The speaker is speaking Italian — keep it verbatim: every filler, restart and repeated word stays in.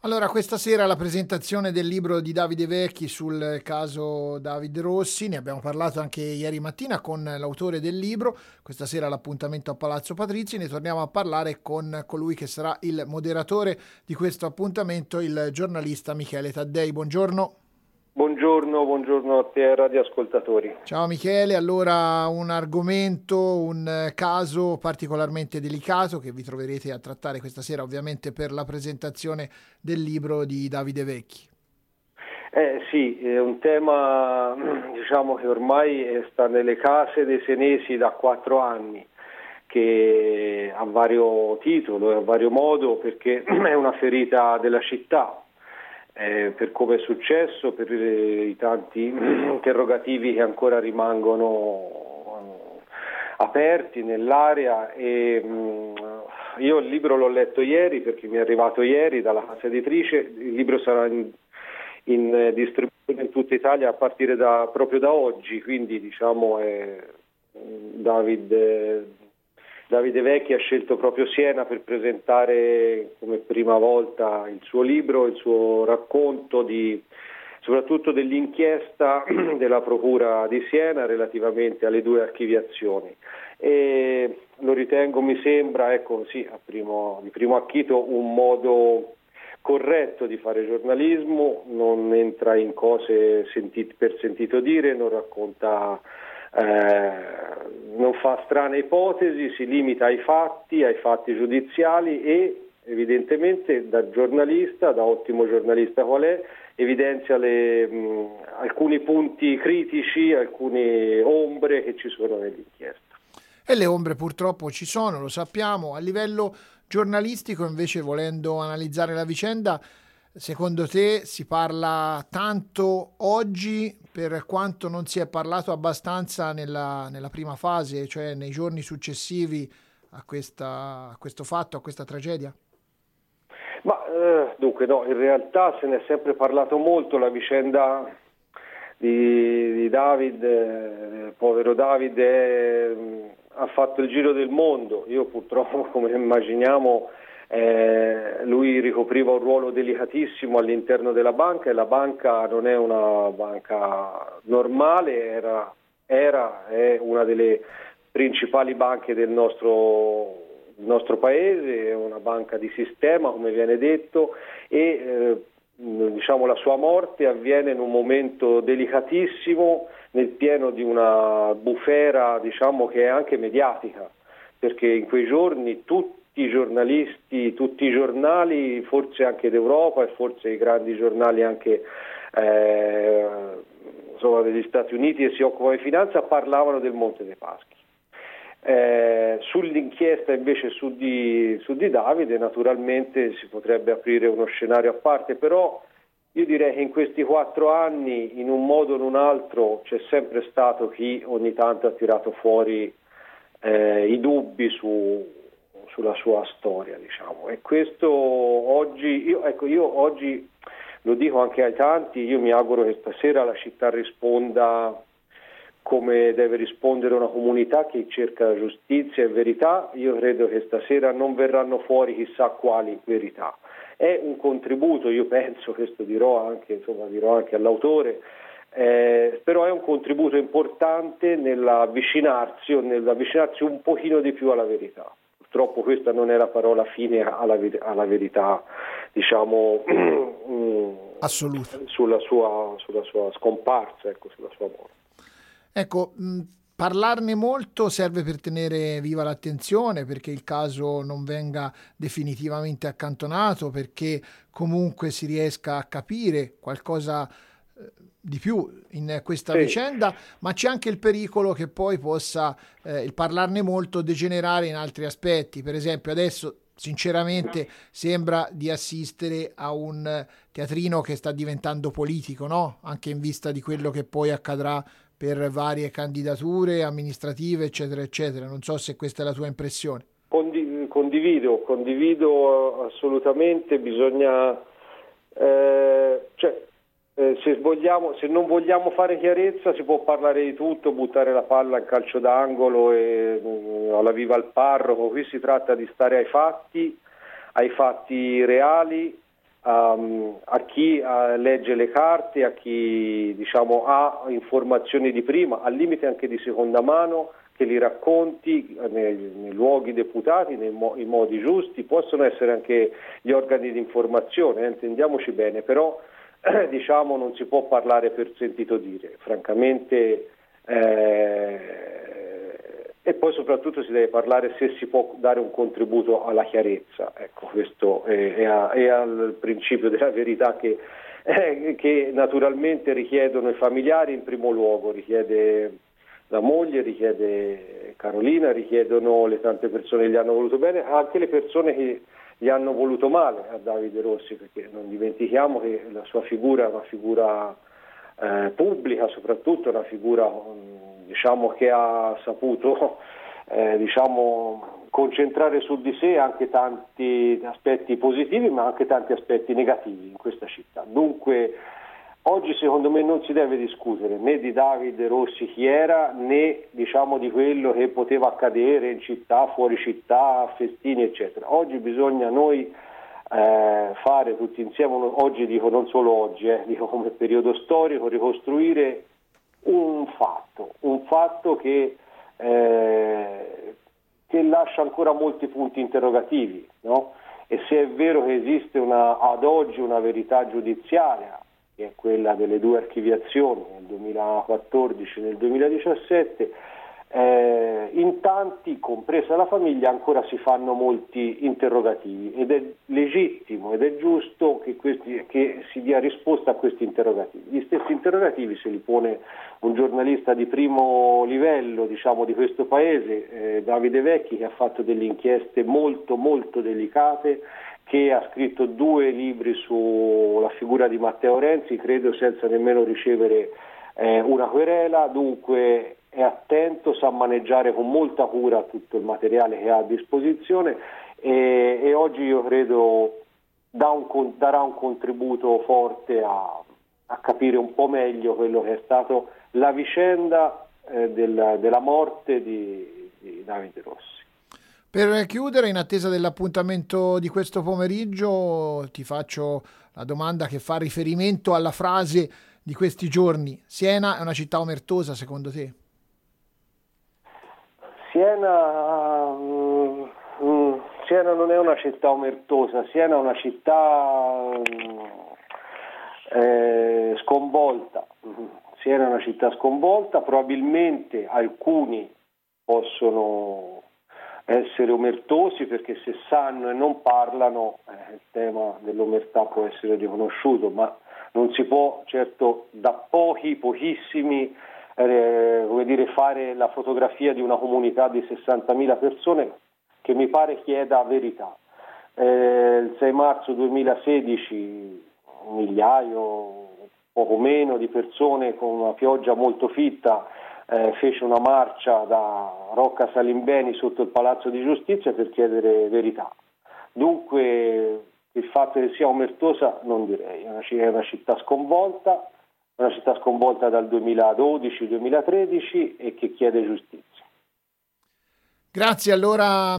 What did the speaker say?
Allora, questa sera la presentazione del libro di Davide Vecchi sul caso David Rossi, ne abbiamo parlato anche ieri mattina con l'autore del libro, questa sera l'appuntamento a Palazzo Patrizzi, ne torniamo a parlare con colui che sarà il moderatore di questo appuntamento, il giornalista Michele Taddei. Buongiorno. Buongiorno, buongiorno a te radioascoltatori. Ciao Michele, allora un argomento, un caso particolarmente delicato che vi troverete a trattare questa sera ovviamente per la presentazione del libro di Davide Vecchi. Eh sì, è un tema diciamo che ormai sta nelle case dei senesi da quattro anni, che ha vario titolo e a vario modo perché è una ferita della città. Eh, per come è successo, per eh, i tanti interrogativi che ancora rimangono aperti nell'area e mh, io il libro l'ho letto ieri perché mi è arrivato ieri dalla casa editrice, il libro sarà in, in eh, distribuzione in tutta Italia a partire da, proprio da oggi, quindi diciamo è, David eh, Davide Vecchi ha scelto proprio Siena per presentare come prima volta il suo libro, il suo racconto di, soprattutto dell'inchiesta della Procura di Siena relativamente alle due archiviazioni. E lo ritengo, mi sembra, ecco sì, a primo, di primo acchito un modo corretto di fare giornalismo, non entra in cose sentite, per sentito dire, non racconta Eh, non fa strane ipotesi, si limita ai fatti, ai fatti giudiziali e evidentemente da giornalista, da ottimo giornalista qual è, evidenzia le, mh, alcuni punti critici, alcune ombre che ci sono nell'inchiesta. E le ombre purtroppo ci sono, lo sappiamo. A livello giornalistico invece, volendo analizzare la vicenda, secondo te si parla tanto oggi per quanto non si è parlato abbastanza nella, nella prima fase, cioè nei giorni successivi a, questa, a questo fatto, a questa tragedia? Ma eh, dunque no, in realtà se ne è sempre parlato molto, la vicenda di, di David, eh, povero David, è, ha fatto il giro del mondo. Io purtroppo, come immaginiamo, Eh, lui ricopriva un ruolo delicatissimo all'interno della banca e la banca non è una banca normale, era, era è una delle principali banche del nostro, del nostro paese, è una banca di sistema come viene detto e eh, diciamo la sua morte avviene in un momento delicatissimo nel pieno di una bufera diciamo che è anche mediatica, perché in quei giorni tutti i giornalisti, tutti i giornali, forse anche d'Europa e forse i grandi giornali anche eh, insomma, degli Stati Uniti che si occupano di finanza, parlavano del Monte dei Paschi. Eh, sull'inchiesta invece su di, su di Davide naturalmente si potrebbe aprire uno scenario a parte, però io direi che in questi quattro anni in un modo o in un altro c'è sempre stato chi ogni tanto ha tirato fuori eh, i dubbi su sulla sua storia, diciamo. E questo oggi, io, ecco, io oggi lo dico anche ai tanti, io mi auguro che stasera la città risponda come deve rispondere una comunità che cerca giustizia e verità. Io credo che stasera non verranno fuori chissà quali verità. È un contributo, io penso, questo dirò anche, insomma, dirò anche all'autore, eh, però è un contributo importante nell'avvicinarsi o nell'avvicinarsi un pochino di più alla verità. Purtroppo questa non è la parola fine alla, alla verità, diciamo, assoluta sulla sua, sulla sua scomparsa, ecco, sulla sua morte. Ecco, mh, parlarne molto serve per tenere viva l'attenzione, perché il caso non venga definitivamente accantonato, perché comunque si riesca a capire qualcosa eh, di più in questa Sì. vicenda, ma c'è anche il pericolo che poi possa eh, il parlarne molto degenerare in altri aspetti. Per esempio adesso sinceramente sembra di assistere a un teatrino che sta diventando politico, no? Anche in vista di quello che poi accadrà per varie candidature amministrative, eccetera, eccetera. Non so se questa è la tua impressione. Condi- condivido, condivido assolutamente, bisogna, eh, cioè, eh, se vogliamo, se non vogliamo fare chiarezza si può parlare di tutto, buttare la palla in calcio d'angolo e uh, alla viva al parroco. Qui si tratta di stare ai fatti, ai fatti reali, um, a chi uh, legge le carte, a chi diciamo ha informazioni di prima, al limite anche di seconda mano, che li racconti nei, nei luoghi deputati, nei mo- in modi giusti. Possono essere anche gli organi di informazione, eh, intendiamoci bene, però eh, diciamo non si può parlare per sentito dire, francamente, eh, e poi soprattutto si deve parlare se si può dare un contributo alla chiarezza. Ecco, questo è, è, a, è al principio della verità che, eh, che naturalmente richiedono i familiari in primo luogo, richiede la moglie, richiede Carolina, richiedono le tante persone che gli hanno voluto bene, anche le persone che gli hanno voluto male a Davide Rossi, perché non dimentichiamo che la sua figura è una figura eh, pubblica, soprattutto una figura diciamo che ha saputo eh, diciamo concentrare su di sé anche tanti aspetti positivi, ma anche tanti aspetti negativi in questa città. Dunque oggi secondo me non si deve discutere né di Davide Rossi chi era, né diciamo di quello che poteva accadere in città, fuori città, festini eccetera. Oggi bisogna noi eh, fare tutti insieme, oggi dico non solo oggi, eh, dico come periodo storico, ricostruire un fatto, un fatto che, eh, che lascia ancora molti punti interrogativi, no? E se è vero che esiste una, ad oggi una verità giudiziaria, che è quella delle due archiviazioni nel duemilaquattordici e nel duemiladiciassette, eh, in tanti, compresa la famiglia, ancora si fanno molti interrogativi ed è legittimo ed è giusto che, questi, che si dia risposta a questi interrogativi. Gli stessi interrogativi se li pone un giornalista di primo livello, diciamo, di questo paese, eh, Davide Vecchi, che ha fatto delle inchieste molto molto delicate, che ha scritto due libri sulla figura di Matteo Renzi, credo senza nemmeno ricevere eh, una querela. Dunque è attento, sa maneggiare con molta cura tutto il materiale che ha a disposizione e, e oggi io credo dà un, darà un contributo forte a, a capire un po' meglio quello che è stato la vicenda eh, del, della morte di, di Davide Rossi. Per chiudere, in attesa dell'appuntamento di questo pomeriggio, ti faccio la domanda che fa riferimento alla frase di questi giorni. Siena è una città omertosa, secondo te? Siena, mm, mm, Siena non è una città omertosa, Siena è una città mm, eh, sconvolta. Siena è una città sconvolta, probabilmente alcuni possono essere omertosi perché se sanno e non parlano eh, il tema dell'omertà può essere riconosciuto, ma non si può certo da pochi, pochissimi eh, come dire, fare la fotografia di una comunità di sessantamila persone che mi pare chieda verità. Eh, il sei marzo duemilasedici un migliaio, poco meno di persone con una pioggia molto fitta Eh, fece una marcia da Rocca Salimbeni sotto il Palazzo di Giustizia per chiedere verità. Dunque il fatto che sia omertosa non direi, è una, è una città sconvolta, una città sconvolta dal duemiladodici duemilatredici e che chiede giustizia. Grazie allora.